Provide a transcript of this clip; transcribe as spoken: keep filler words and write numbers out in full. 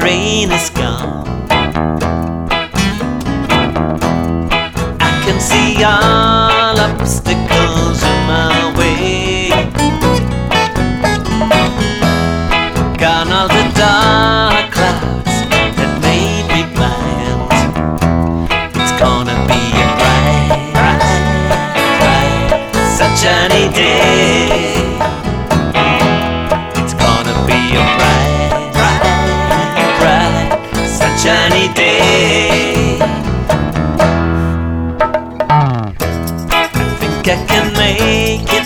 rain is gone. I can see all obstacles in my way. Gone all the dark clouds that made me blind. It's gonna be a bright, bright, bright, sunshiny day. It's gonna be a bright, bright, bright, sunshiny day. I think I can make it